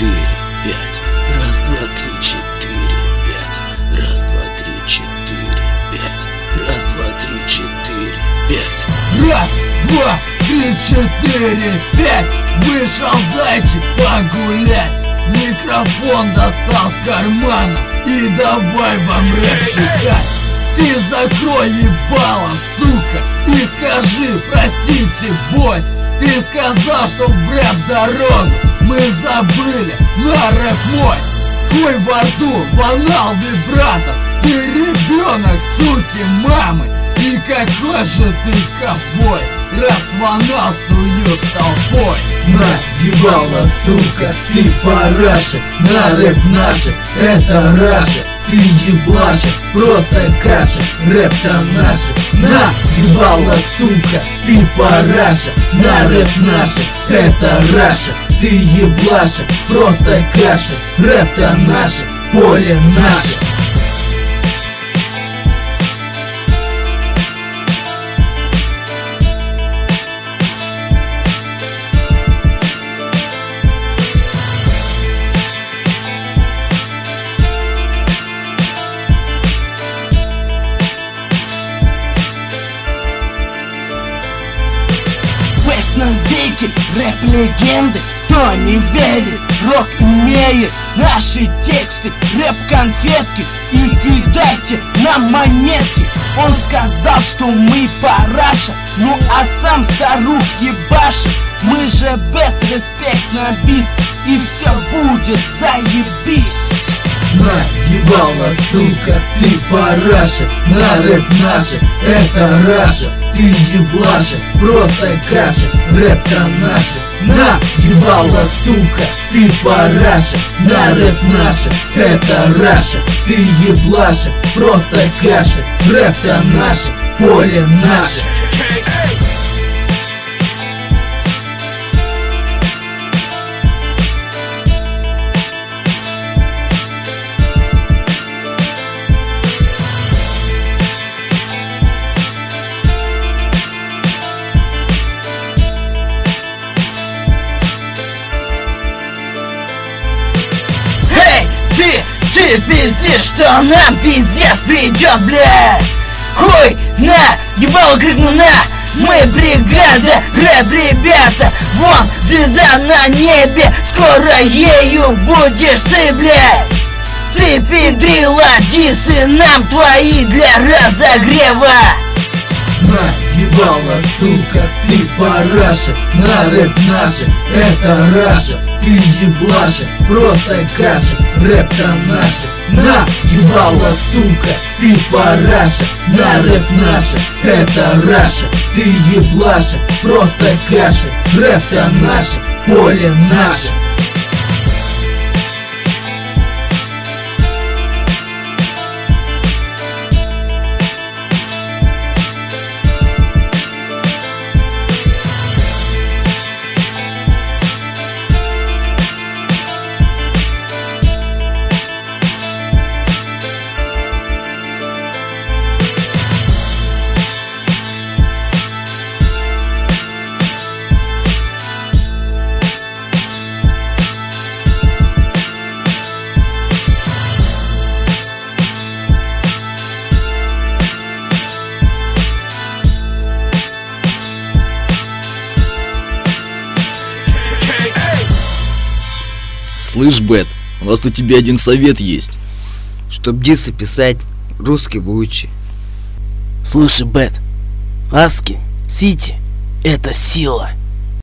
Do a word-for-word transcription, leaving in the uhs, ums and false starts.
четыре, пять. Раз, два, три, четыре, пять. Раз, два, три, четыре, пять. Раз, два, три, четыре, пять. Раз, два, три, четыре, пять. Вышел зайчик погулять, микрофон достал с кармана и давай вам рэп читать. Ты закрой ебало, сука, и скажи простите, бось. Ты сказал, что в рэп-дорогу мы забыли на рэп мой. Хуй во рту, банал вибратор. Ты ребенок, суки, мамы. И какой же ты ковбой, раз фанал суют толпой. На, ебало, сука, ты параша, на рэп наши, это Раша. Ты еблаша, просто каша, рэп-то наши. На, ебало, сука, ты параша, на рэп наши, это Раша. Ты еблаша, просто каша, рэп-то наше, поле наше. Веки рэп-легенды, кто не верит, рок имеет наши тексты, рэп-конфетки и кидайте нам монетки. Он сказал, что мы параша, ну а сам старух ебашит. Мы же без респектно бис, и все будет заебись. На, ебало, сука, ты параша, на рэп наши, это Раша. Ты еблаша, просто каша, рэп-то наши. На, ебало, сука, ты параша, на рэп наши, это Раша. Ты еблаша, просто каша, рэп-то наши, поле наше. Ты пиздишь, что нам пиздец придет, блядь. Хуй на, ебало крикну на. Мы бригада, рэп, ребята. Вон звезда на небе, скоро ею будешь ты, блядь. Ты педрила, дисы нам твои для разогрева. На, ебало, сука, ты параша, на рэп наши, это Раша. Ты еблаша, просто каша, рэп-то наши. На, ебало, сука, ты параша, на рэп наши, это Раша. Ты еблаша, просто каша, рэп-то наши, поле наше. Слышь, Бэт, у нас тут тебе один совет есть. Чтоб дисы писать, русский выучи. Слушай, Бэт, Аски, Сити — это сила.